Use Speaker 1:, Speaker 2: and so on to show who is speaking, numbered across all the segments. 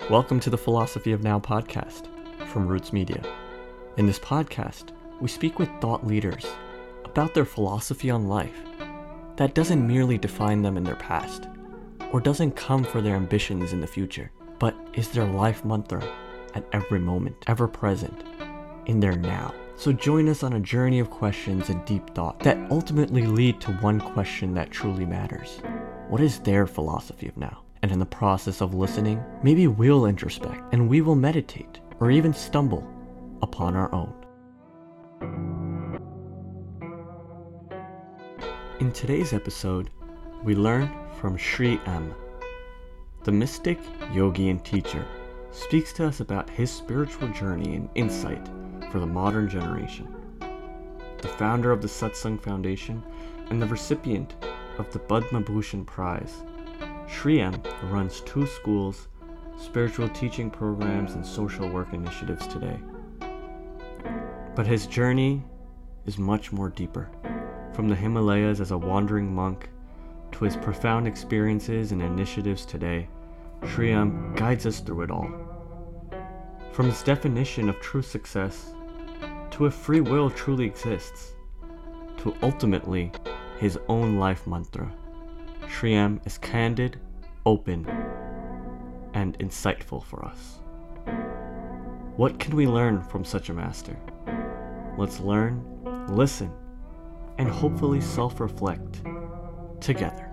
Speaker 1: Welcome to the Philosophy of Now podcast from Roots Media. In this podcast, we speak with thought leaders about their philosophy on life that doesn't merely define them in their past or doesn't come for their ambitions in the future, but is their life mantra at every moment, ever present, in their now. So join us on a journey of questions and deep thought that ultimately lead to one question that truly matters. What is their philosophy of now? And in the process of listening, maybe we'll introspect and we will meditate or even stumble upon our own. In today's episode, we learn from Sri M. The mystic, yogi, and teacher speaks to us about his spiritual journey and insight for the modern generation. The founder of the Satsang Foundation and the recipient of the Padma Bhushan Prize, Sri M runs 2 schools, spiritual teaching programs, and social work initiatives today. But his journey is much more deeper. From the Himalayas as a wandering monk to his profound experiences and initiatives today, Sri M guides us through it all. From his definition of true success, to if free will truly exists, to ultimately his own life mantra, Sri M is candid, open, and insightful for us. What can we learn from such a master? Let's learn, listen, and hopefully self-reflect together.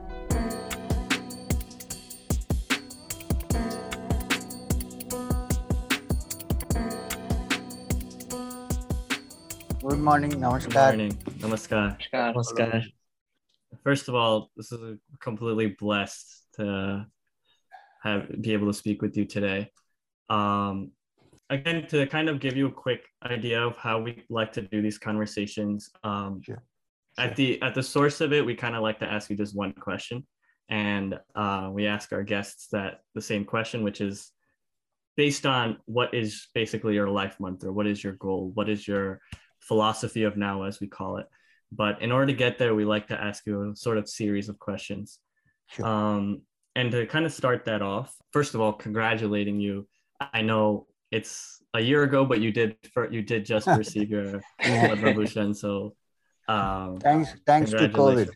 Speaker 2: Good morning, namaskar.
Speaker 1: Good morning, namaskar.
Speaker 3: Namaskar.
Speaker 1: First of all, this is completely blessed to be able to speak with you today. Again, to kind of give you a quick idea of how we like to do these conversations.
Speaker 2: Sure.
Speaker 1: At the source of it, we kind of like to ask you just one question, and we ask our guests the same question, which is based on what is basically your life mantra, what is your goal, what is your philosophy of now, as we call it. But in order to get there, we like to ask you a sort of series of questions.
Speaker 2: Sure.
Speaker 1: And to kind of start that off, first of all, congratulating you. I know it's a year ago, but you did just receive your Padma Bhushan. So
Speaker 2: Thanks to COVID.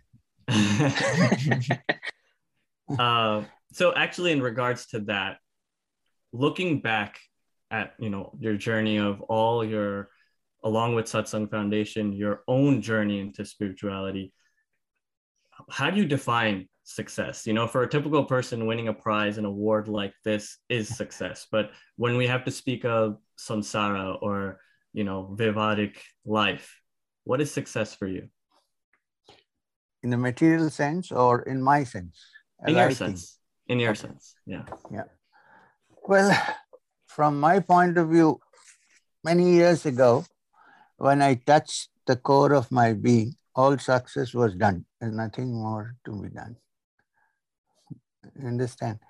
Speaker 1: So actually, in regards to that, looking back at your journey of along with Satsang Foundation, your own journey into spirituality, how do you define success? For a typical person, winning a prize, an award like this is success. But when we have to speak of samsara or, vivadic life, what is success for you?
Speaker 2: In the material sense or in my sense?
Speaker 1: In your sense. In your sense, yeah.
Speaker 2: Yeah. Well, from my point of view, many years ago, when I touched the core of my being, all success was done. There's nothing more to be done. You understand?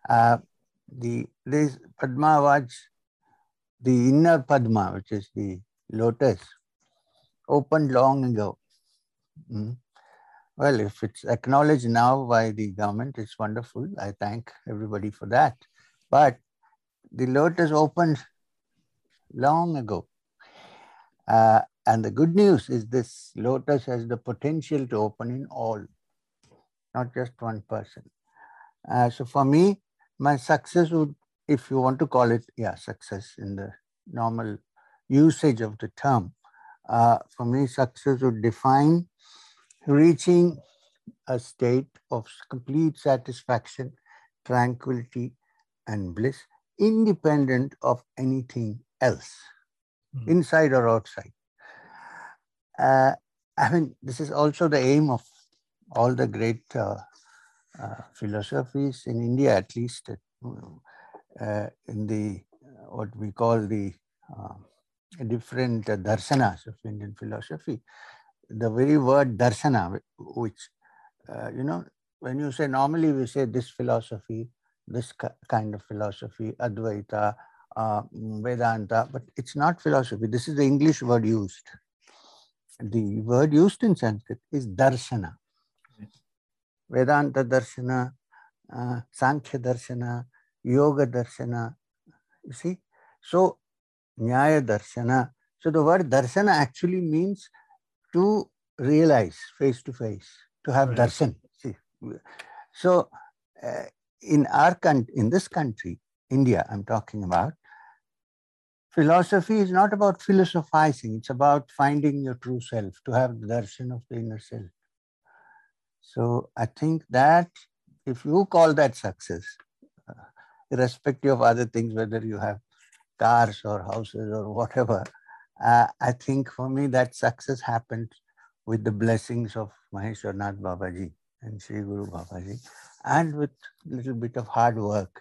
Speaker 2: This Padma was the inner Padma, which is the lotus, opened long ago. Well, if it's acknowledged now by the government, it's wonderful. I thank everybody for that. But the lotus opened long ago. And the good news is this lotus has the potential to open in all, not just one person. So for me, my success would, if you want to call it, success in the normal usage of the term, for me, success would define reaching a state of complete satisfaction, tranquility, and bliss, independent of anything else, inside or outside. This is also the aim of all the great philosophies in India, at least in the what we call the different darshanas of Indian philosophy. The very word darshana, which, when you say, normally we say this philosophy, this kind of philosophy, Advaita, Vedanta, but it's not philosophy. This is the English word used. The word used in Sanskrit is darshana. Vedanta darshana, Sankhya darshana, Yoga darshana, You see? So, Nyaya Darshana. So, the word Darshana actually means to realize face to face, to have
Speaker 1: Right.
Speaker 2: darshan. See? So, uh, in this country, India, I'm talking about, philosophy is not about philosophizing, it's about finding your true self, to have the darshan of the inner self. So I think that if you call that success, uh, irrespective of other things, whether you have cars or houses or whatever, I think for me that success happened with the blessings of Maheshwarnath Babaji and Sri Guru Babaji, and with a little bit of hard work.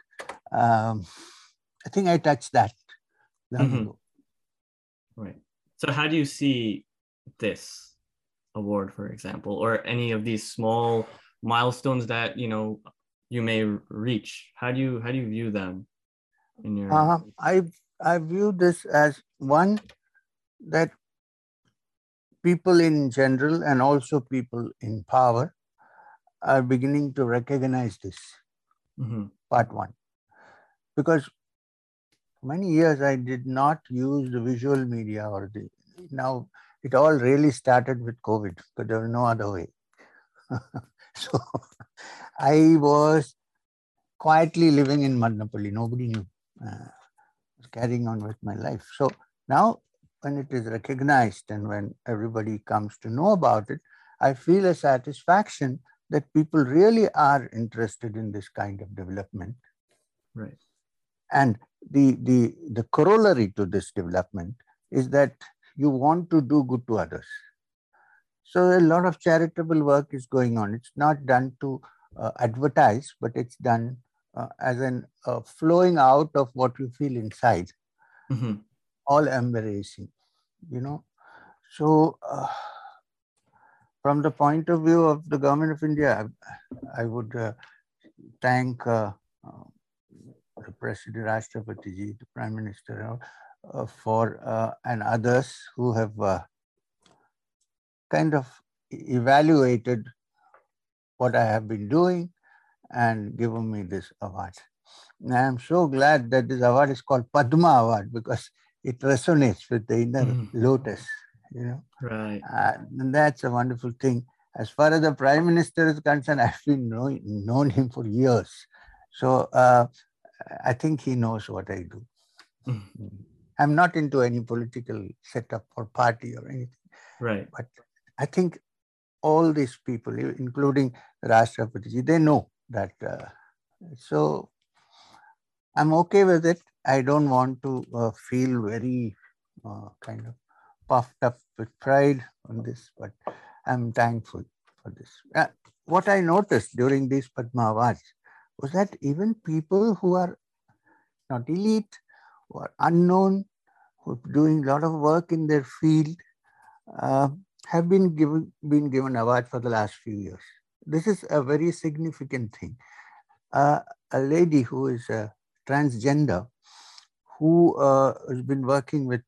Speaker 2: I think I touched that long ago.
Speaker 1: Right. So how do you see this award, for example, or any of these small milestones that you may reach? How do you view them in your?
Speaker 2: I view this as one that people in general and also people in power are beginning to recognize this. Part one. Because many years I did not use the visual media or the now it all really started with COVID because there was no other way. So I was quietly living in Madnapalli. Nobody knew. Was carrying on with my life. So now when it is recognized and when everybody comes to know about it, I feel a satisfaction that people really are interested in this kind of development.
Speaker 1: Right.
Speaker 2: And the corollary to this development is that you want to do good to others. So a lot of charitable work is going on. It's not done to advertise, but it's done as an flowing out of what you feel inside, all embracing, So from the point of view of the government of India, I would thank the President Rashtrapati ji, the Prime Minister, for and others who have kind of evaluated what I have been doing and given me this award. And I am so glad that this award is called Padma Award because it resonates with the inner lotus,
Speaker 1: Right.
Speaker 2: And that's a wonderful thing. As far as the Prime Minister is concerned, I've been known him for years. So I think he knows what I do. I'm not into any political setup or party or anything.
Speaker 1: Right.
Speaker 2: But I think all these people, including Rashtrapati, they know that. So I'm okay with it. I don't want to feel very kind of puffed up with pride on this, but I'm thankful for this. What I noticed during these Padma Awards was that even people who are not elite, who are unknown, who are doing a lot of work in their field, have been given awards for the last few years. This is a very significant thing. A lady who is transgender, who has been working with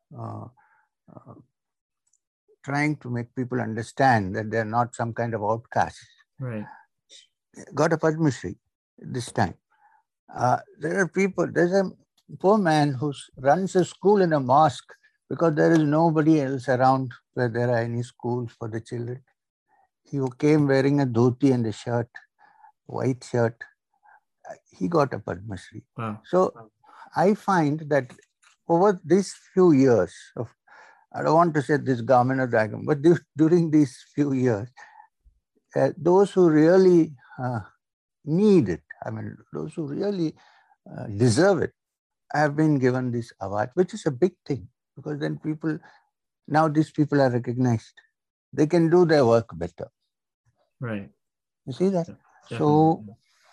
Speaker 2: trying to make people understand that they're not some kind of outcast.
Speaker 1: Right.
Speaker 2: Got a Padma Shri this time. There are people, there's a poor man who runs a school in a mosque because there is nobody else around where there are any schools for the children. He came wearing a dhoti and a shirt, white shirt. He got a Padma Shri.
Speaker 1: Wow.
Speaker 2: So I find that over these few years of, I don't want to say this government of dragon, but during these few years, those who really need it, I mean, those who really deserve it, have been given this award, which is a big thing because then now these people are recognized. They can do their work better.
Speaker 1: Right.
Speaker 2: You see that?
Speaker 1: Definitely.
Speaker 2: So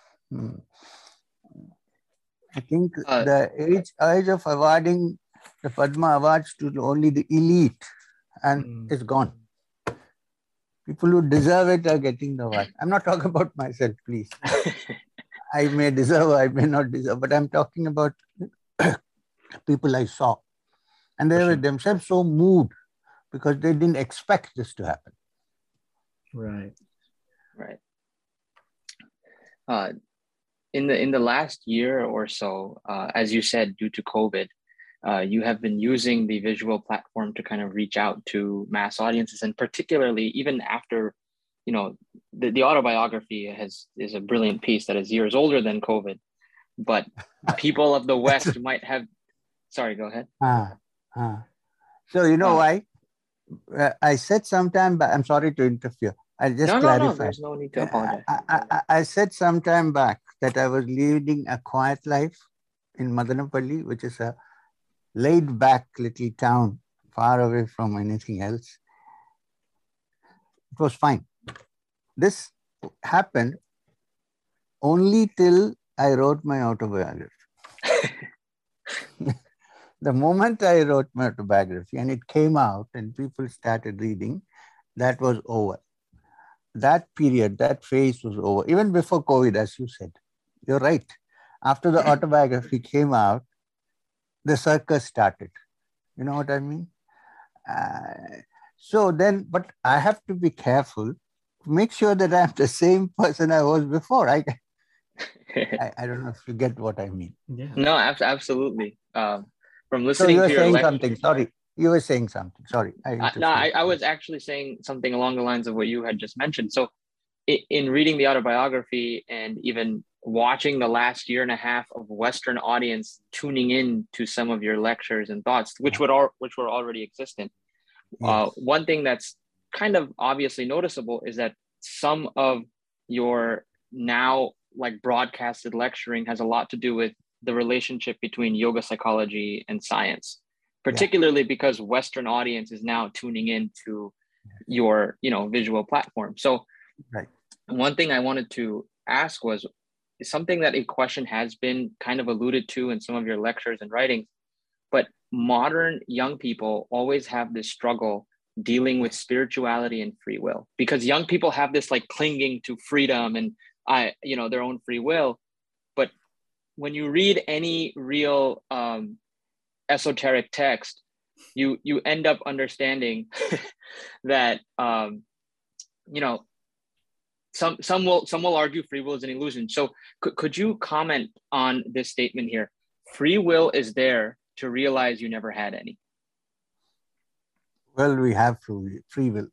Speaker 2: I think the age of awarding the Padma Awards to only the elite and is gone. People who deserve it are getting the award. I'm not talking about myself, please. I may deserve, I may not deserve, but I'm talking about people I saw. And they were themselves so moved because they didn't expect this to happen.
Speaker 1: Right.
Speaker 3: Right. in the last year or so, as you said, due to COVID, you have been using the visual platform to kind of reach out to mass audiences, and particularly even after, you know, the autobiography is a brilliant piece that is years older than COVID, but people of the West might have. Sorry, go ahead.
Speaker 2: So you know why? I said sometime back, I'm sorry to interfere. I'll just clarify.
Speaker 3: No, there's no need to apologize.
Speaker 2: I said sometime back that I was leading a quiet life in Madanapalli, which is a laid back little town far away from anything else. It was fine. This happened only till I wrote my autobiography. The moment I wrote my autobiography and it came out and people started reading, that was over. That period, that phase was over. Even before COVID, as you said. You're right. After the autobiography came out, the circus started. You know what I mean? So then, but I have to be careful to make sure that I'm the same person I was before. I don't know if you get what I mean.
Speaker 3: Yeah. No, absolutely. From listening
Speaker 2: so you were
Speaker 3: to your
Speaker 2: saying
Speaker 3: lecture,
Speaker 2: something. Sorry, you were saying something. Sorry,
Speaker 3: I was actually saying something along the lines of what you had just mentioned. So, in reading the autobiography and even watching the last year and a half of Western audience tuning in to some of your lectures and thoughts, which were already existent. Yes. One thing that's kind of obviously noticeable is that some of your now like broadcasted lecturing has a lot to do with the relationship between yoga psychology and science, particularly because Western audience is now tuning in to your, visual platform. So one thing I wanted to ask was something that a question has been kind of alluded to in some of your lectures and writings, but modern young people always have this struggle dealing with spirituality and free will, because young people have this like clinging to freedom and their own free will. But when you read any real esoteric text, you end up understanding that some will argue free will is an illusion. So could you comment on this statement here? Free will is there to realize you never had any.
Speaker 2: Well, we have free will.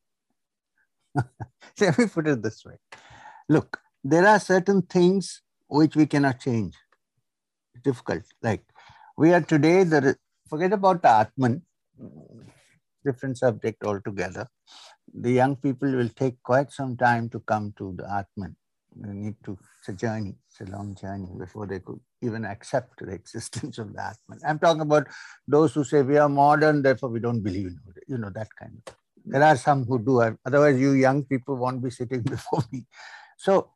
Speaker 2: Let me put it this way. Look, there are certain things which we cannot change. It's difficult. Like we are today, forget about the Atman, different subject altogether. The young people will take quite some time to come to the Atman. They need to, it's a journey, it's a long journey before they could even accept the existence of the Atman. I'm talking about those who say we are modern, therefore we don't believe in it, that kind of thing. There are some who do, otherwise you young people won't be sitting before me. So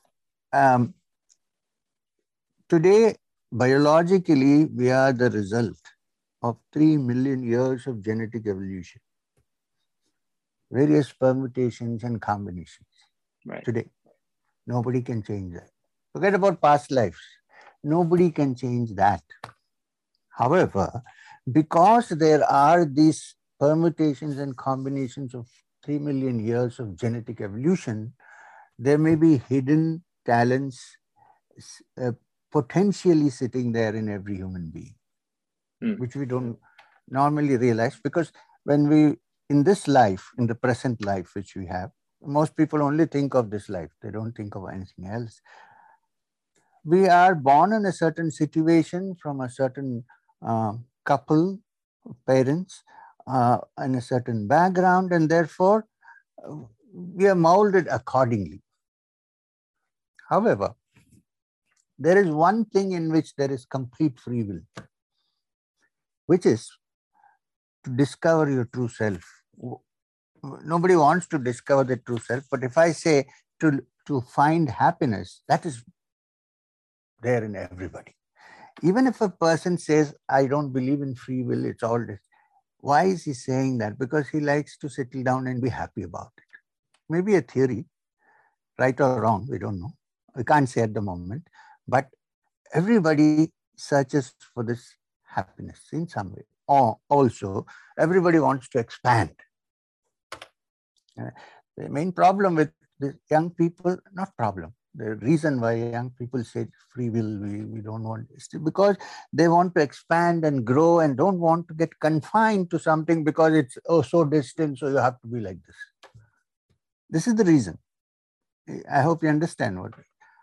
Speaker 2: today, biologically, we are the result of 3 million years of genetic evolution. Various permutations and combinations.
Speaker 3: Right.
Speaker 2: Today, nobody can change that. Forget about past lives. Nobody can change that. However, because there are these permutations and combinations of 3 million years of genetic evolution, there may be hidden talents potentially sitting there in every human being, which we don't normally realize, because when we, in this life, in the present life which we have, most people only think of this life. They don't think of anything else. We are born in a certain situation from a certain couple, parents, in a certain background, and therefore we are molded accordingly. However, there is one thing in which there is complete free will, which is to discover your true self. Nobody wants to discover the true self, but if I say to find happiness, that is there in everybody. Even if a person says, I don't believe in free will, it's all this. Why is he saying that? Because he likes to settle down and be happy about it. Maybe a theory, right or wrong, we don't know. We can't say at the moment, but everybody searches for this happiness in some way. Or also, everybody wants to expand. The main problem with the young people, not problem, The reason why young people say free will, we don't want, is because they want to expand and grow and don't want to get confined to something because it's so distant, so you have to be like this. This is the reason. I hope you understand what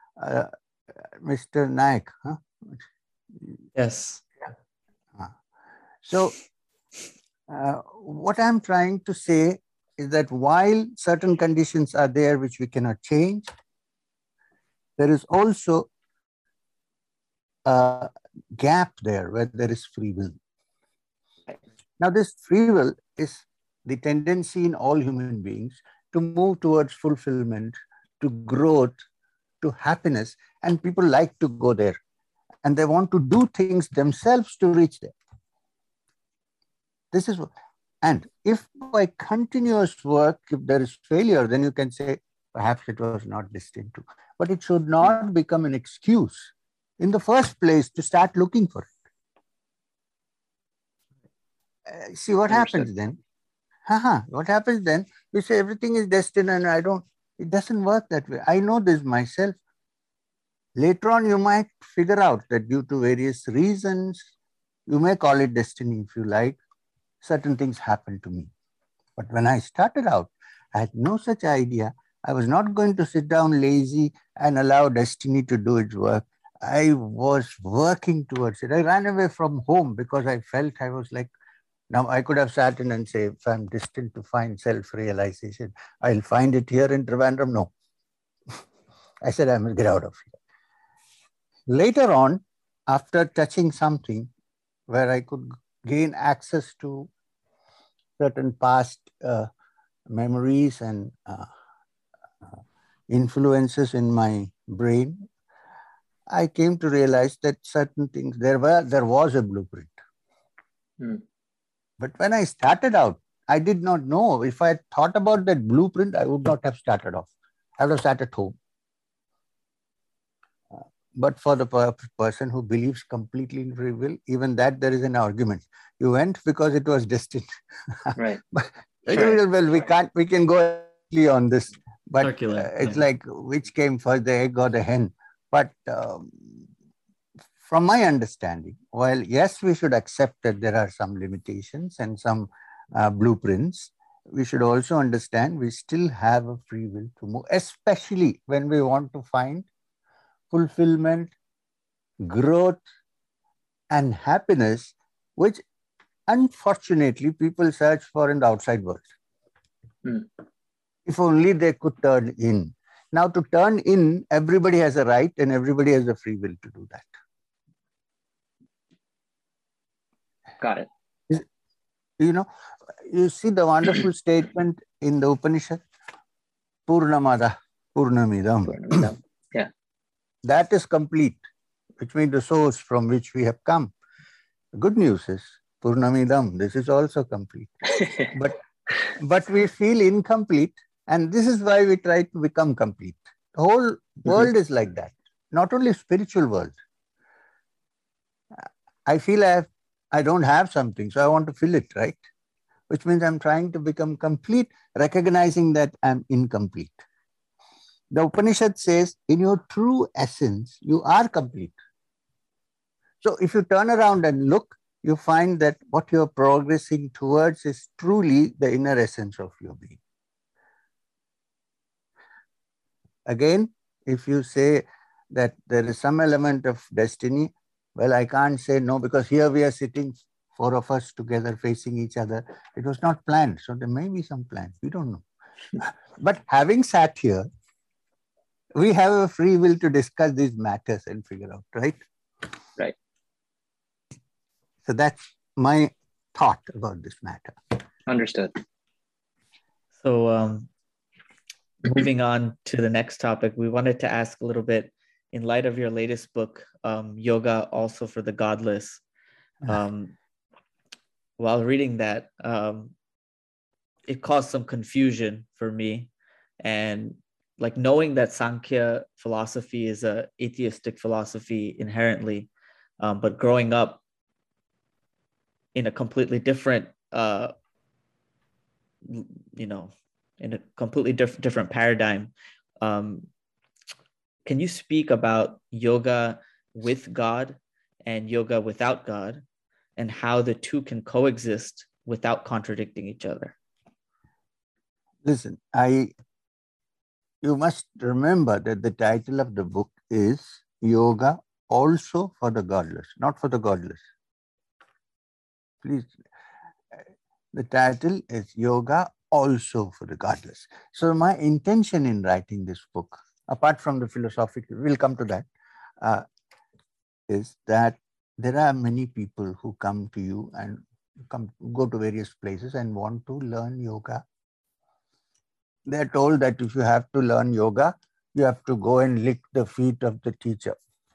Speaker 2: Mr. Naik. Huh?
Speaker 4: Yes.
Speaker 2: So what I'm trying to say is that while certain conditions are there which we cannot change, there is also a gap there where there is free will. Now, this free will is the tendency in all human beings to move towards fulfillment, to growth, to happiness, and people like to go there. And they want to do things themselves to reach there. This is what, and if by continuous work, if there is failure, then you can say, perhaps it was not destined to. But it should not become an excuse in the first place to start looking for it. See what happens then? What happens then? We say everything is destined and it doesn't work that way. I know this myself. Later on, you might figure out that due to various reasons, you may call it destiny if you like, certain things happened to me. But when I started out, I had no such idea. I was not going to sit down lazy and allow destiny to do its work. I was working towards it. I ran away from home because I felt I was like, now I could have sat in and say, if I'm destined to find self-realization, I'll find it here in Trivandrum. No. I said, I must get out of here. Later on, after touching something where I could gain access to certain past memories and influences in my brain, I came to realize that certain things, there was a blueprint. But when I started out, I did not know. If I had thought about that blueprint, I would not have started off. I would have sat at home. But for the person who believes completely in free will, even that there is an argument. You went because it was destined.
Speaker 3: Right.
Speaker 2: But, well, we can go on this. But it's like, which came first, the egg or the hen? But from my understanding, while yes, we should accept that there are some limitations and some blueprints, we should also understand we still have a free will to move, especially when we want to find fulfillment, growth, and happiness, which unfortunately people search for in the outside world. If only they could turn in. Now, to turn in, everybody has a right and everybody has a free will to do that.
Speaker 3: Got it.
Speaker 2: You know, you see the wonderful statement in the Upanishad, Purnamada, Purnamidam.
Speaker 3: Yeah.
Speaker 2: That is complete, which means the source from which we have come. The good news is, Purnamidam, this is also complete. But we feel incomplete, and this is why we try to become complete. The whole world is like that, not only spiritual world. I feel I don't have something, so I want to fill it, right? Which means I'm trying to become complete, recognizing that I'm incomplete. The Upanishad says, in your true essence, you are complete. So if you turn around and look, you find that what you're progressing towards is truly the inner essence of your being. Again, if you say that there is some element of destiny, well, I can't say no, because here we are sitting, four of us together facing each other. It was not planned. So there may be some plans. We don't know. But having sat here, we have a free will to discuss these matters and figure out, right?
Speaker 3: Right.
Speaker 2: So that's my thought about this matter.
Speaker 3: Understood.
Speaker 4: So moving on to the next topic, we wanted to ask a little bit, in light of your latest book, Yoga Also for the Godless. While reading that, it caused some confusion for me. And like knowing that Sankhya philosophy is an atheistic philosophy inherently, but growing up in a completely different, in a completely different paradigm. Can Can you speak about yoga with God and yoga without God, and how the two can coexist without contradicting each other?
Speaker 2: Listen, you must remember that the title of the book is Yoga Also for the Godless, not for the godless. Please, the title is Yoga Also for the Godless. So my intention in writing this book, apart from the philosophical, we'll come to that, is that there are many people who come to you and go to various places and want to learn yoga. They're told that if you have to learn yoga, you have to go and lick the feet of the teacher,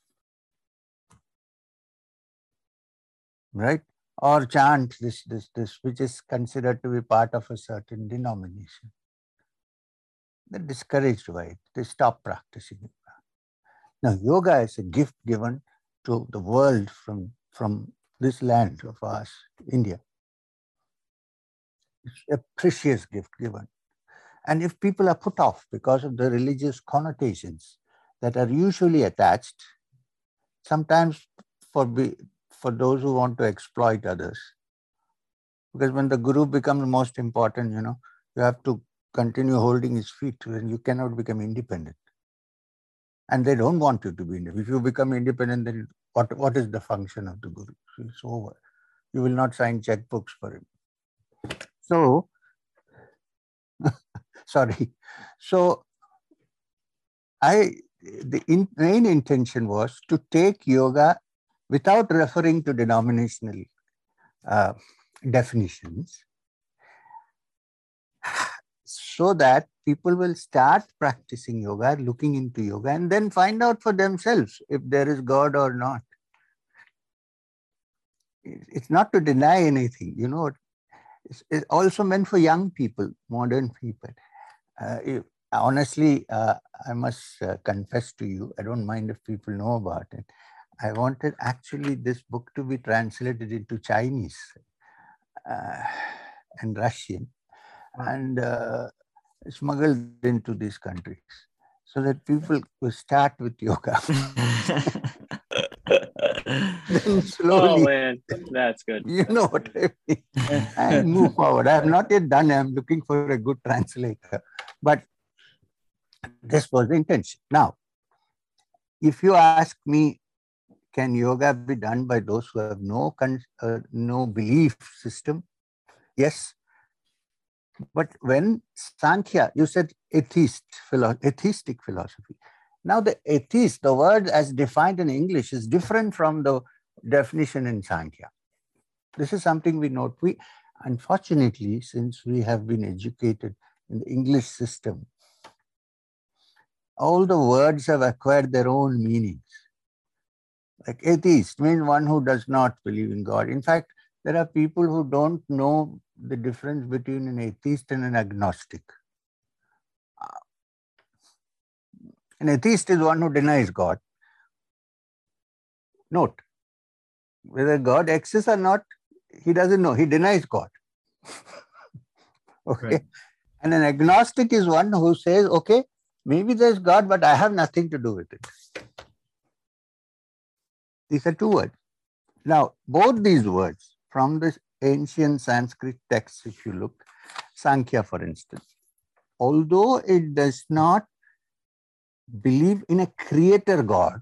Speaker 2: right? Or chant this, which is considered to be part of a certain denomination. They're discouraged by it. They stop practicing it. Now, yoga is a gift given to the world from this land of ours, India. It's a precious gift given. And if people are put off because of the religious connotations that are usually attached, sometimes for those who want to exploit others, because when the guru becomes most important, you have to continue holding his feet and you cannot become independent. And they don't want you to be independent. If you become independent, then what is the function of the guru? It's over. You will not sign checkbooks for him. So, sorry. So, the main intention was to take yoga without referring to denominational definitions, so that people will start practicing yoga, looking into yoga, and then find out for themselves if there is God or not. It's not to deny anything, It's also meant for young people, modern people. Honestly, I must confess to you, I don't mind if people know about it. I wanted actually this book to be translated into Chinese and Russian and smuggled into these countries so that people will start with yoga. Then slowly,
Speaker 3: oh man, that's good.
Speaker 2: You know what I mean? And move forward. I have not yet done it. I'm looking for a good translator. But this was the intention. Now, if you ask me, can yoga be done by those who have no belief system? Yes. But when Sankhya, you said atheistic philosophy. Now the atheist, the word as defined in English is different from the definition in Sankhya. This is something we note. Unfortunately, since we have been educated in the English system, all the words have acquired their own meanings. Like atheist means one who does not believe in God. In fact, there are people who don't know the difference between an atheist and an agnostic. An atheist is one who denies God. Note, whether God exists or not, he doesn't know. He denies God. Okay. Right. And an agnostic is one who says, okay, maybe there's God, but I have nothing to do with it. These are two words. Now, both these words from this ancient Sanskrit text, if you look, Sankhya, for instance, although it does not believe in a creator God,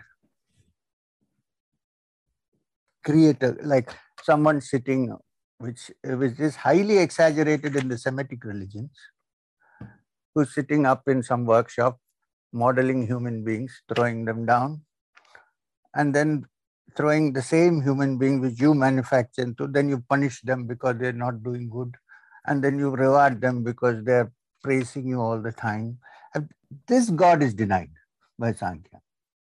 Speaker 2: creator, like someone sitting, which is highly exaggerated in the Semitic religions, who's sitting up in some workshop, modeling human beings, throwing them down, and then throwing the same human being which you manufacture into, then you punish them because they're not doing good, and then you reward them because they're praising you all the time. This God is denied by Sankhya.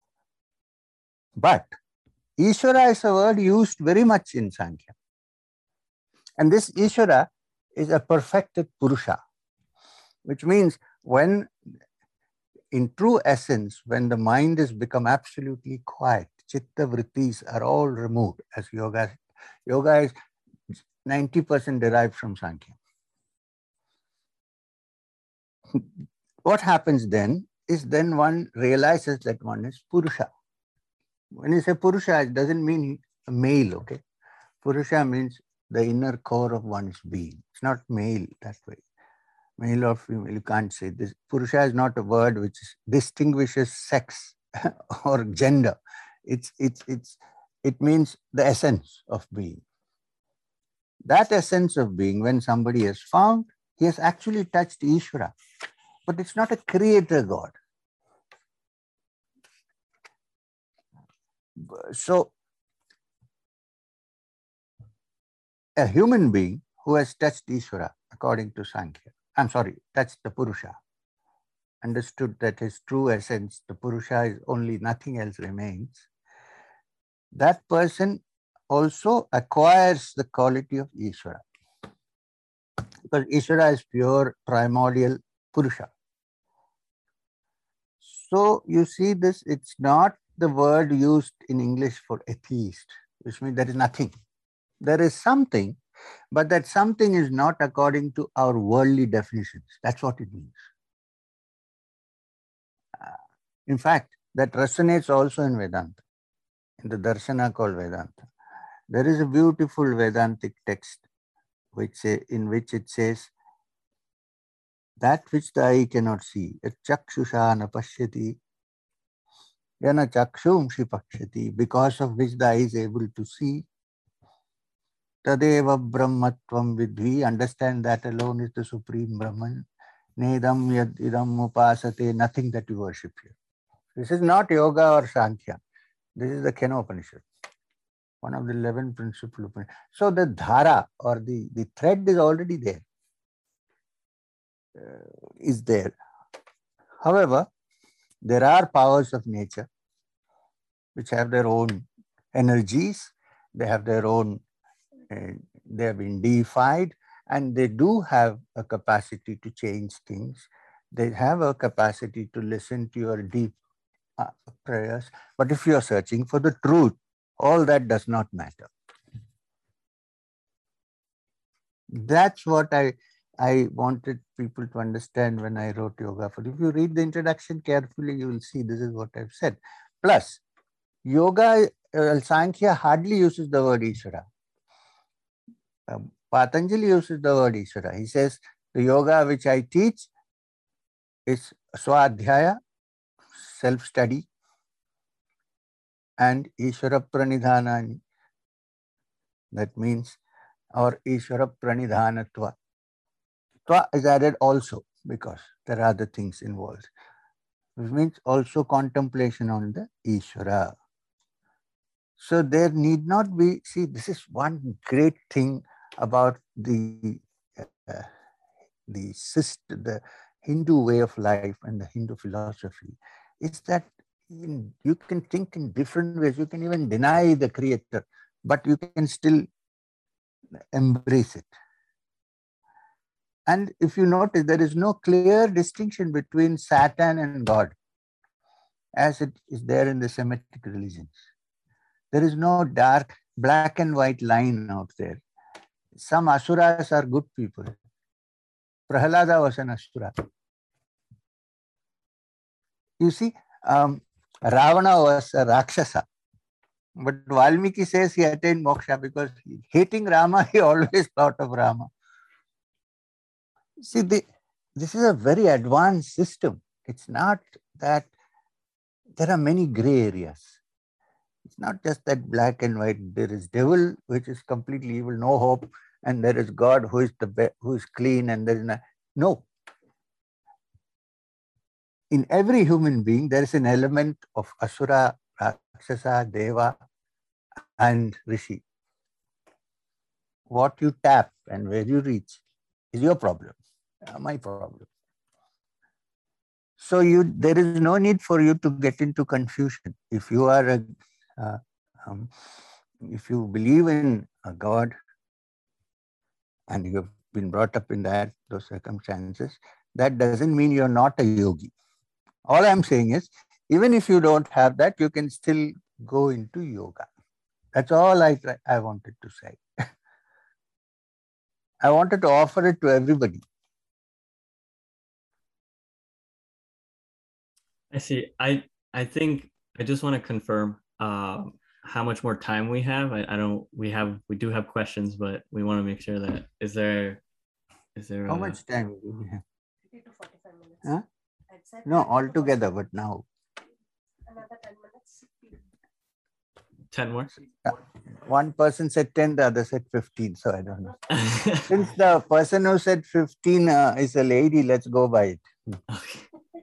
Speaker 2: But Ishvara is a word used very much in Sankhya. And this Ishvara is a perfected Purusha, which means when, in true essence, when the mind has become absolutely quiet, chitta vrittis are all removed, as yoga is 90% derived from Sankhya. What happens then is then one realizes that one is Purusha. When you say Purusha, it doesn't mean a male, okay? Purusha means the inner core of one's being. It's not male that way. Male or female, you can't say this. Purusha is not a word which distinguishes sex or gender. It means the essence of being. That essence of being, when somebody has found, he has actually touched Ishvara. But it's not a creator God. So, a human being who has touched Ishvara, according to Sankhya, touched the Purusha, understood that his true essence, the Purusha, is only, nothing else remains, that person also acquires the quality of Ishvara. Because Ishvara is pure, primordial Purusha. So you see this, it's not the word used in English for atheist, which means there is nothing. There is something, but that something is not according to our worldly definitions. That's what it means. In fact, that resonates also in Vedanta, in the Darshana called Vedanta. There is a beautiful Vedantic text in which it says, that which the eye cannot see, chakshusha na pashyati, yana chakshumshi pakshati, because of which the eye is able to see, tadeva brahmatvam vidhi, understand that alone is the supreme Brahman, nedam yad idam upasate, nothing that you worship here. This is not yoga or Sankhya. This is the Kena Upanishad, one of the 11 principal Upanishads. So the dhara or the thread is already there. Is there. However, there are powers of nature which have their own energies, they have their own, they have been deified, and they do have a capacity to change things. They have a capacity to listen to your deep prayers. But if you are searching for the truth, all that does not matter. That's what I wanted people to understand when I wrote Yoga for. If you read the introduction carefully, you will see this is what I've said. Plus, Yoga, Sankhya hardly uses the word Ishvara. Patanjali uses the word Ishvara. He says, the yoga which I teach is Swadhyaya, self-study, and Ishvara Pranidhanani. That means, or Ishvara Pranidhanatva. Tva is added also because there are other things involved. Which means also contemplation on the Ishvara. So there need not be, see, this is one great thing about the Hindu way of life and the Hindu philosophy, is that you can think in different ways. You can even deny the creator, but you can still embrace it. And if you notice, there is no clear distinction between Satan and God, as it is there in the Semitic religions. There is no dark, black and white line out there. Some asuras are good people. Prahalada was an asura. You see, Ravana was a Rakshasa. But Valmiki says he attained moksha because hating Rama, he always thought of Rama. See, this is a very advanced system. It's not that there are many gray areas. It's not just that black and white. There is devil, which is completely evil, no hope, and there is God, who is clean, and there is no. In every human being, there is an element of asura, rakshasa, deva, and rishi. What you tap and where you reach is your problem, my problem. So there is no need for you to get into confusion. If you are if you believe in a God and you have been brought up in those circumstances, that doesn't mean you're not a yogi. All I'm saying is, even if you don't have that, you can still go into yoga. That's all I wanted to say. I wanted to offer it to everybody.
Speaker 1: I see. I think I just want to confirm how much more time we have. I don't. We do have questions, but we want to make sure that is there
Speaker 2: How much time do we have? 30 to 45 minutes. Huh? No, altogether, but now. Another 10 minutes.
Speaker 1: 10 more?
Speaker 2: One person said 10, the other said 15, so I don't know. Since the person who said 15 is a lady, let's go by it.
Speaker 1: Okay.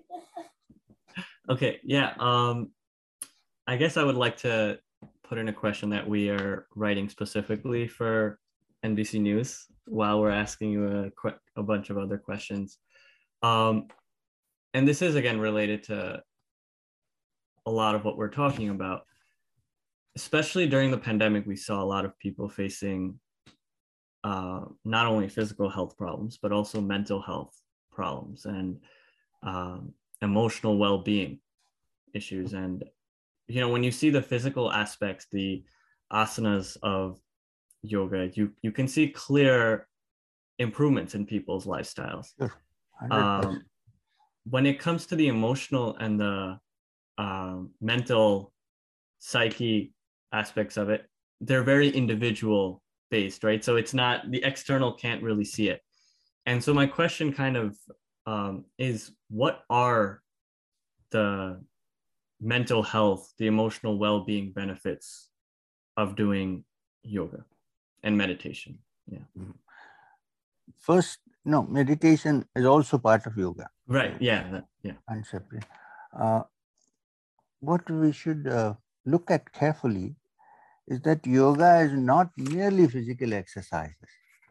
Speaker 1: Okay, yeah. I guess I would like to put in a question that we are writing specifically for NBC News while we're asking you a bunch of other questions. And this is, again, related to a lot of what we're talking about. Especially during the pandemic, we saw a lot of people facing not only physical health problems, but also mental health problems and emotional well-being issues. And, you know, when you see the physical aspects, the asanas of yoga, you can see clear improvements in people's lifestyles.
Speaker 2: Sure.
Speaker 1: When it comes to the emotional and the mental psyche aspects of it, they're very individual based, right? So it's not, the external can't really see it. And so my question kind of is, what are the mental health, the emotional well-being benefits of doing yoga and meditation? Yeah.
Speaker 2: First, no, meditation is also part of yoga.
Speaker 1: Right. Yeah. Yeah.
Speaker 2: And separate. What we should look at carefully is that yoga is not merely physical exercises.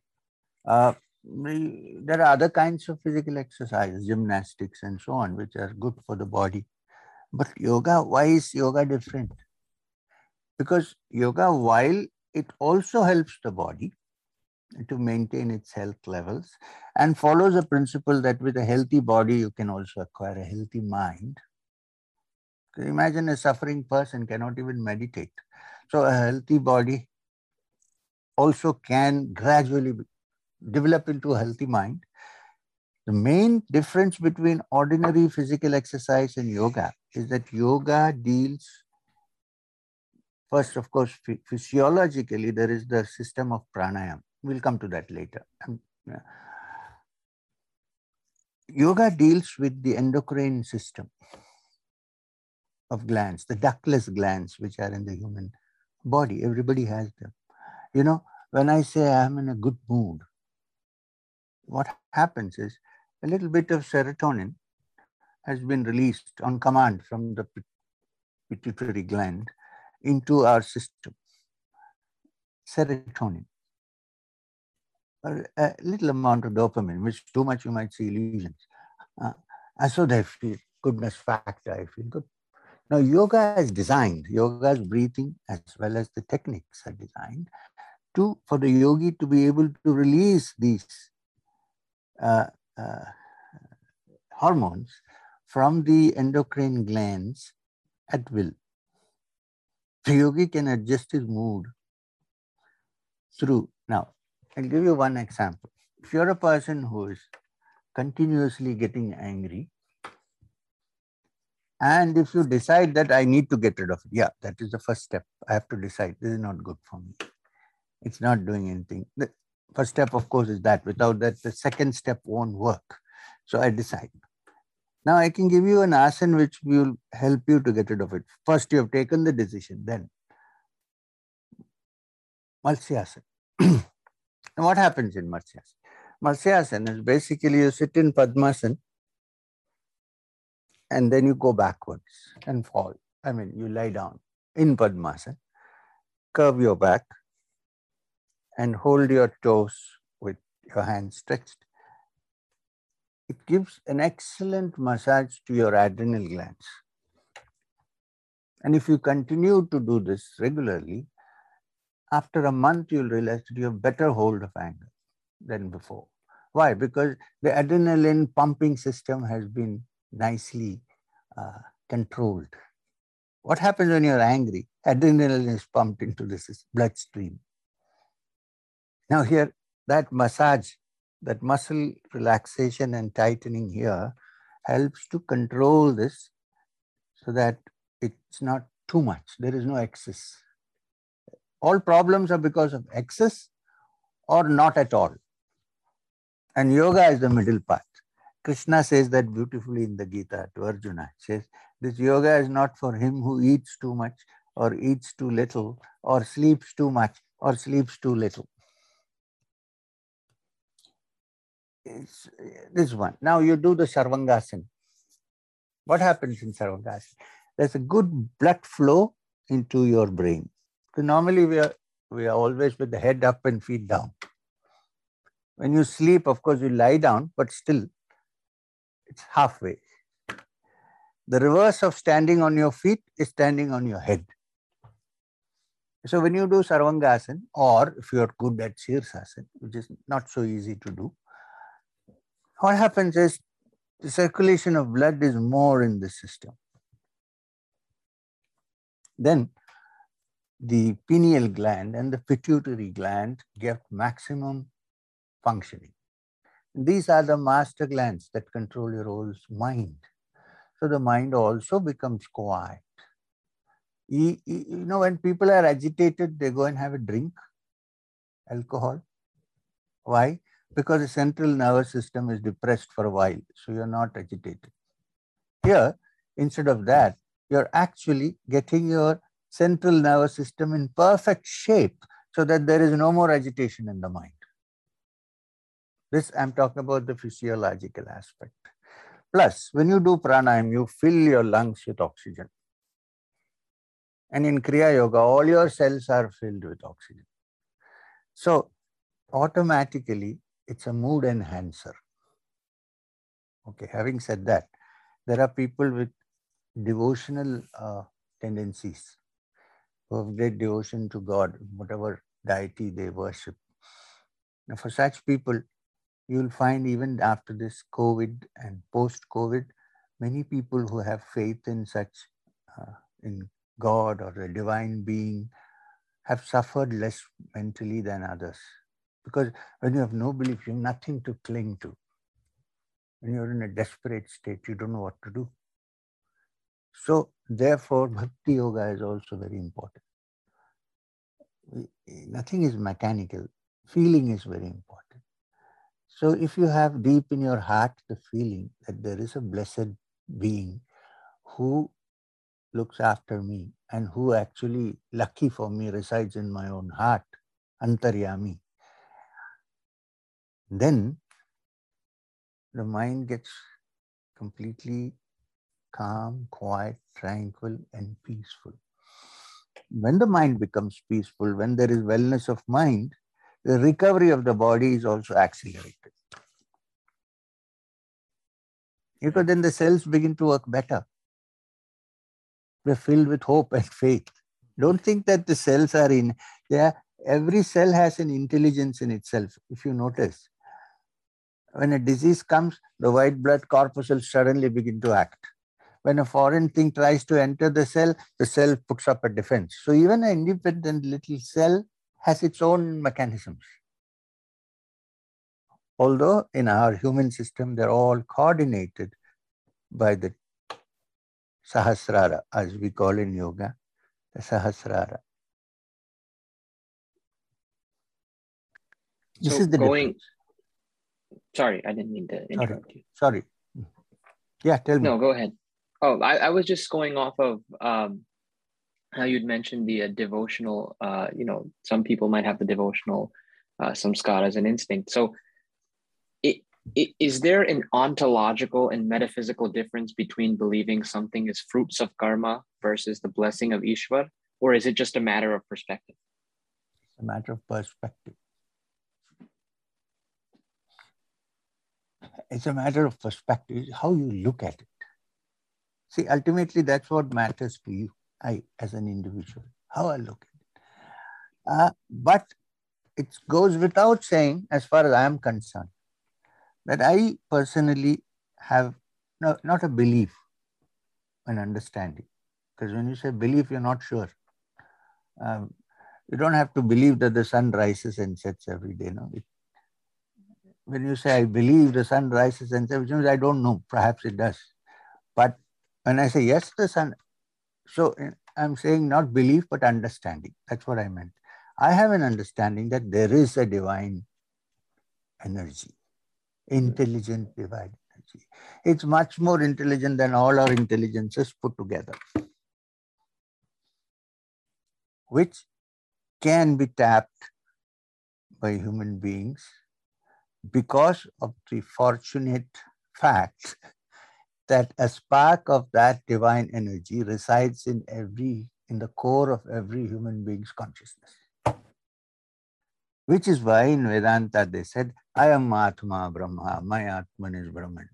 Speaker 2: There are other kinds of physical exercises, gymnastics and so on, which are good for the body. But yoga, why is yoga different? Because yoga, while it also helps the body to maintain its health levels and follows a principle that with a healthy body, you can also acquire a healthy mind. Imagine a suffering person cannot even meditate. So a healthy body also can gradually develop into a healthy mind. The main difference between ordinary physical exercise and yoga is that yoga deals, first, of course, physiologically, there is the system of pranayama. We'll come to that later. Yoga deals with the endocrine system of glands, the ductless glands, which are in the human body. Everybody has them. You know, when I say I'm in a good mood, what happens is a little bit of serotonin has been released on command from the pituitary gland into our system. Serotonin. A little amount of dopamine, which too much you might see illusions. So I feel goodness factor, I feel good. Now, yoga is designed, yoga's breathing as well as the techniques are designed for the yogi to be able to release these hormones from the endocrine glands at will. The yogi can adjust his mood through. Now, I'll give you one example. If you're a person who is continuously getting angry, and if you decide that I need to get rid of it, yeah, that is the first step. I have to decide this is not good for me. It's not doing anything. The first step, of course, is that. Without that, the second step won't work. So I decide. Now I can give you an asana which will help you to get rid of it. First, you have taken the decision, then Malsyasana. And what happens in Malsyasana? Malsyasana is basically you sit in Padmasana and then you go backwards and fall. I mean, you lie down in Padmasana, curve your back and hold your toes with your hands stretched. It gives an excellent massage to your adrenal glands. And if you continue to do this regularly, after a month, you'll realize that you have better hold of anger than before. Why? Because the adrenaline pumping system has been nicely controlled. What happens when you're angry? Adrenaline is pumped into this bloodstream. Now here, that massage, that muscle relaxation and tightening here helps to control this so that it's not too much. There is no excess. All problems are because of excess or not at all. And yoga is the middle path. Krishna says that beautifully in the Gita to Arjuna. He says, this yoga is not for him who eats too much or eats too little or sleeps too much or sleeps too little. It's this one. Now you do the Sarvangasana. What happens in Sarvangasana? There's a good blood flow into your brain. So normally we are always with the head up and feet down. When you sleep, of course, you lie down, but still it's halfway. The reverse of standing on your feet is standing on your head. So when you do Sarvangasana, or if you are good at Sirsasana, which is not so easy to do, what happens is the circulation of blood is more in the system. Then the pineal gland and the pituitary gland get maximum functioning. These are the master glands that control your whole mind. So the mind also becomes quiet. You know, when people are agitated, they go and have a drink, alcohol. Why? Because the central nervous system is depressed for a while, so you're not agitated. Here, instead of that, you're actually getting your central nervous system in perfect shape so that there is no more agitation in the mind. This, I'm talking about the physiological aspect. Plus, when you do pranayama, you fill your lungs with oxygen. And in Kriya Yoga, all your cells are filled with oxygen. So, automatically, it's a mood enhancer. Okay, having said that, there are people with devotional tendencies who have great devotion to God, whatever deity they worship. Now, for such people, you will find even after this COVID and post-COVID, many people who have faith in such, in God or a divine being, have suffered less mentally than others. Because when you have no belief, you have nothing to cling to. When you're in a desperate state, you don't know what to do. So, therefore, Bhakti Yoga is also very important. Nothing is mechanical. Feeling is very important. So if you have deep in your heart the feeling that there is a blessed being who looks after me and who actually, lucky for me, resides in my own heart, Antaryami, then the mind gets completely calm, quiet, tranquil, and peaceful. When the mind becomes peaceful, when there is wellness of mind, the recovery of the body is also accelerated. Because then the cells begin to work better. They're filled with hope and faith. Don't think that the cells are in there. Every cell has an intelligence in itself. If you notice, when a disease comes, the white blood corpuscles suddenly begin to act. When a foreign thing tries to enter the cell puts up a defense. So even an independent little cell has its own mechanisms. Although in our human system, they're all coordinated by the Sahasrara, as we call in yoga, the Sahasrara. This is the difference.
Speaker 3: Sorry, I didn't mean to interrupt you.
Speaker 2: Sorry. Yeah, tell me.
Speaker 3: No, go ahead. Oh, I was just going off of how you'd mentioned the devotional, some people might have the devotional samskara as an instinct. So is there an ontological and metaphysical difference between believing something is fruits of karma versus the blessing of Ishwar? Or is it just a matter of perspective?
Speaker 2: It's a matter of perspective. It's a matter of perspective, how you look at it. See, ultimately, that's what matters to you, I, as an individual, how I look at it. But it goes without saying, as far as I am concerned, that I personally have not a belief, an understanding. Because when you say belief, you're not sure. You don't have to believe that the sun rises and sets every day. No? When you say, I believe the sun rises and sets, which means I don't know, perhaps it does. But When I say yes, the sun, so I'm saying not belief, but understanding. That's what I meant. I have an understanding that there is a divine energy, intelligent divine energy. It's much more intelligent than all our intelligences put together, which can be tapped by human beings because of the fortunate fact that a spark of that divine energy resides in the core of every human being's consciousness. Which is why in Vedanta they said, I am Atma Brahma, my Atman is Brahman.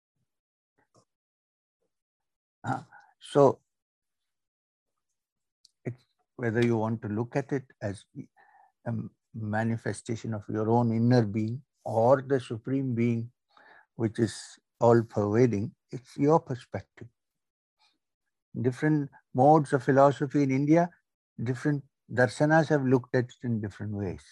Speaker 2: So, it's whether you want to look at it as a manifestation of your own inner being or the supreme being, which is all pervading, it's your perspective. Different modes of philosophy in India, different darshanas have looked at it in different ways.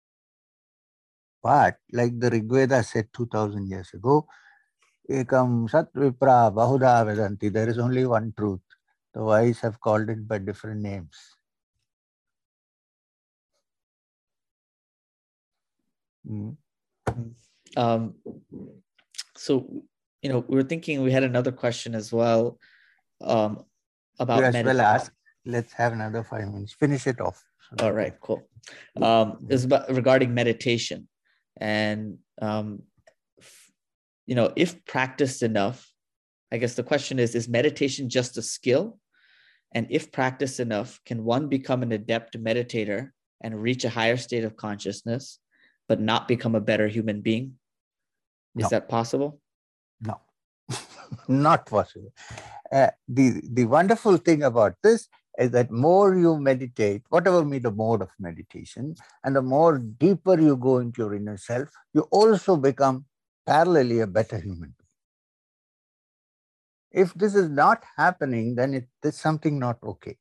Speaker 2: But like the Rig Veda said 2000 years ago, Ekam Sat Vipra Bahuda Vedanti, there is only one truth. The wise have called it by different names.
Speaker 4: So, we were thinking we had another question as well about
Speaker 2: meditation. Well ask. Let's have another 5 minutes. Finish it off.
Speaker 4: All right, cool. It's about regarding meditation, and if practiced enough, I guess the question is meditation just a skill? And if practiced enough, can one become an adept meditator and reach a higher state of consciousness, but not become a better human being? Is that possible?
Speaker 2: No, not possible. The wonderful thing about this is that more you meditate, whatever be the mode of meditation, and the more deeper you go into your inner self, you also become parallelly a better human being. If this is not happening, then there's something not okay.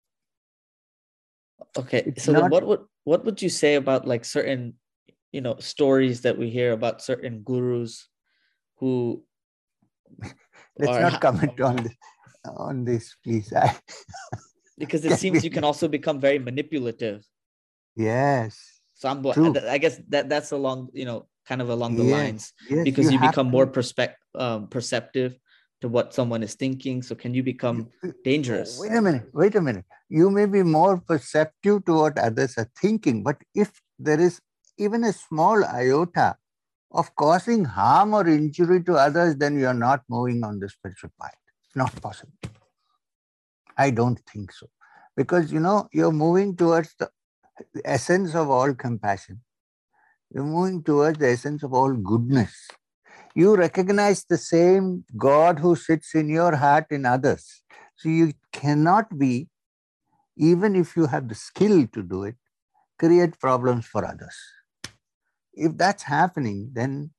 Speaker 4: Okay, so then what would you say about like certain stories that we hear about certain gurus who
Speaker 2: let's not comment on this, please.
Speaker 4: Because it seems you can also become very manipulative.
Speaker 2: Yes.
Speaker 4: So I guess that's along kind of along the lines, because you become more perceptive to what someone is thinking. So can you become dangerous?
Speaker 2: Wait a minute. You may be more perceptive to what others are thinking, but if there is even a small iota of causing harm or injury to others, then you're not moving on the spiritual path. It's not possible. I don't think so. Because, you're moving towards the essence of all compassion. You're moving towards the essence of all goodness. You recognize the same God who sits in your heart in others. So you cannot be, even if you have the skill to do it, create problems for others. If that's happening, then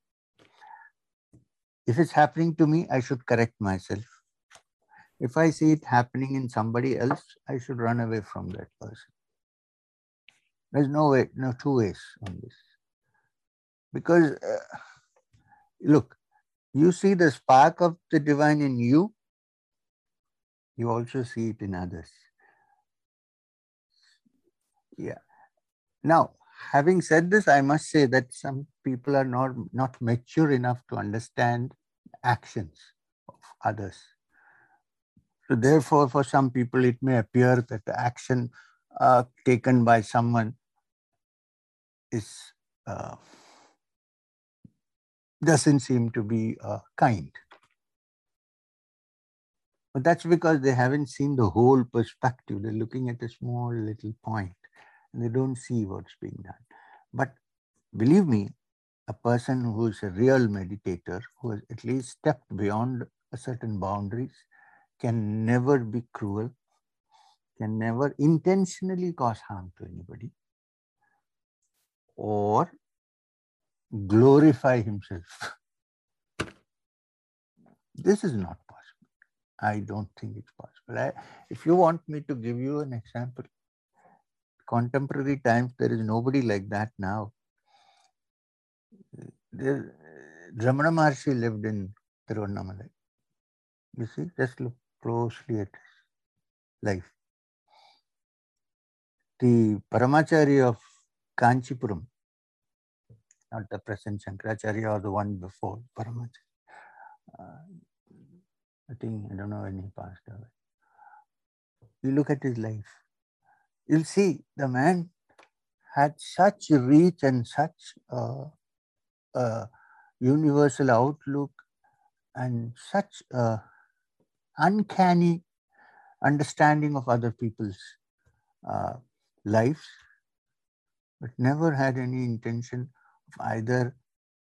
Speaker 2: if it's happening to me, I should correct myself. If I see it happening in somebody else, I should run away from that person. There's no two ways on this. Because, look, you see the spark of the divine in you, you also see it in others. Yeah. Now, having said this, I must say that some people are not mature enough to understand actions of others. So therefore, for some people, it may appear that the action taken by someone is doesn't seem to be kind. But that's because they haven't seen the whole perspective. They're looking at a small little point and they don't see what's being done. But believe me, a person who is a real meditator, who has at least stepped beyond a certain boundaries, can never be cruel, can never intentionally cause harm to anybody, or glorify himself. This is not possible. I don't think it's possible. If you want me to give you an example, contemporary times, there is nobody like that now. Ramana Maharshi lived in Tiruvannamalai. You see, just look. closely at life. The Paramacharya of Kanchipuram, not the present Shankaracharya or the one before Paramacharya. I don't know when he passed away. You look at his life, you'll see the man had such reach and such a universal outlook and such uncanny understanding of other people's lives, but never had any intention of either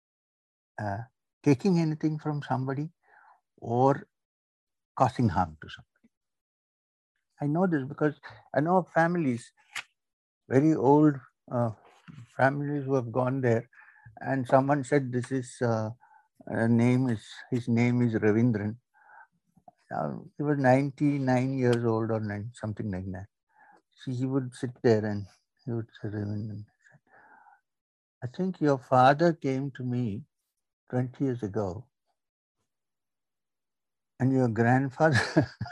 Speaker 2: taking anything from somebody or causing harm to somebody. I know this because I know of families, very old families who have gone there, and someone said this is his name is Ravindran. He was 99 years old or something like that. So he would sit there and he would say, Ravindran, I think your father came to me 20 years ago and your grandfather,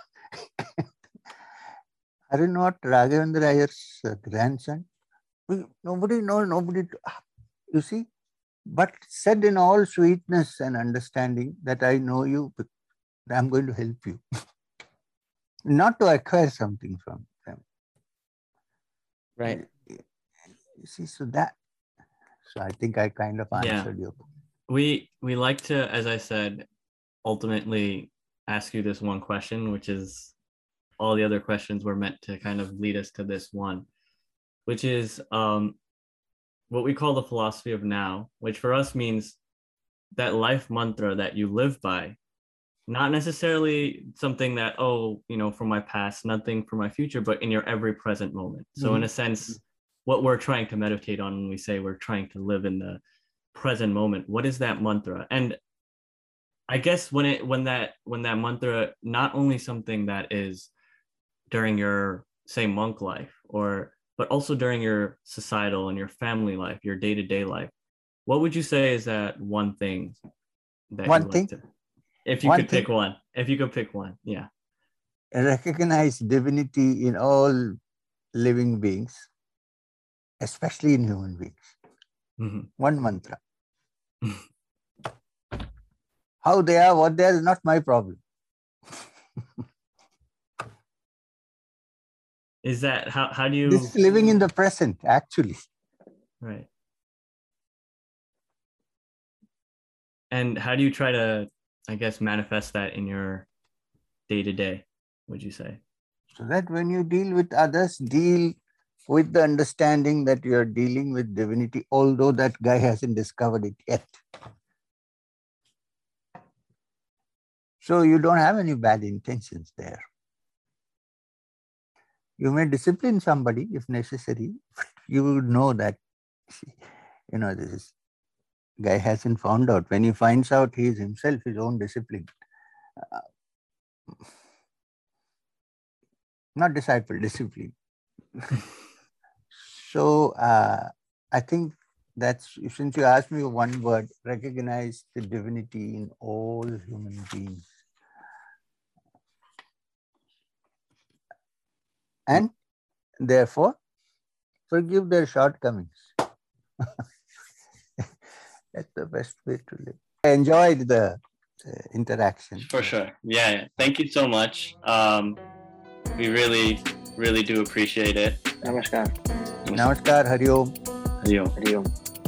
Speaker 2: are you not Raghavendra Iyer's grandson? Nobody knows, you see, but said in all sweetness and understanding that I know you, I'm going to help you. Not to acquire something from them.
Speaker 1: Right.
Speaker 2: You see, so I think I kind of answered you.
Speaker 1: We like to, as I said, ultimately ask you this one question, which is all the other questions were meant to kind of lead us to this one, which is what we call the philosophy of now, which for us means that life mantra that you live by, not necessarily something that, from my past, nothing for my future, but in your every present moment. So in a sense, what we're trying to meditate on when we say we're trying to live in the present moment, what is that mantra? And I guess when that mantra, not only something that is during your, say, monk life, but also during your societal and your family life, your day-to-day life, what would you say is that one thing that
Speaker 2: one
Speaker 1: you
Speaker 2: thing?
Speaker 1: Like to, if you could pick one, yeah.
Speaker 2: Recognize divinity in all living beings, especially in human beings. Mm-hmm. One mantra. How they are, what they are is not my problem.
Speaker 1: Is that, how do you...
Speaker 2: This is living in the present, actually.
Speaker 1: Right. And how do you try to, I guess, manifest that in your day-to-day, would you say?
Speaker 2: So that when you deal with others, deal with the understanding that you are dealing with divinity, although that guy hasn't discovered it yet. So you don't have any bad intentions there. You may discipline somebody if necessary, but you would know that, this guy hasn't found out. When he finds out, he is himself his own discipline. Not disciple, discipline. So I think that's, since you asked me one word, recognize the divinity in all human beings. And therefore, forgive their shortcomings. That's the best way to live. I enjoyed the interaction.
Speaker 1: For sure. Yeah. Thank you so much. We really, really do appreciate it.
Speaker 3: Namaskar.
Speaker 2: Namaskar. Hari Om.
Speaker 1: Hari Om.
Speaker 3: Hari Om.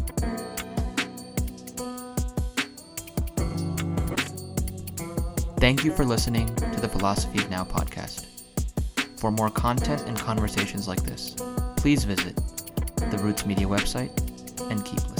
Speaker 5: Thank you for listening to the Philosophy of Now podcast. For more content and conversations like this, please visit the Roots Media website and keep listening.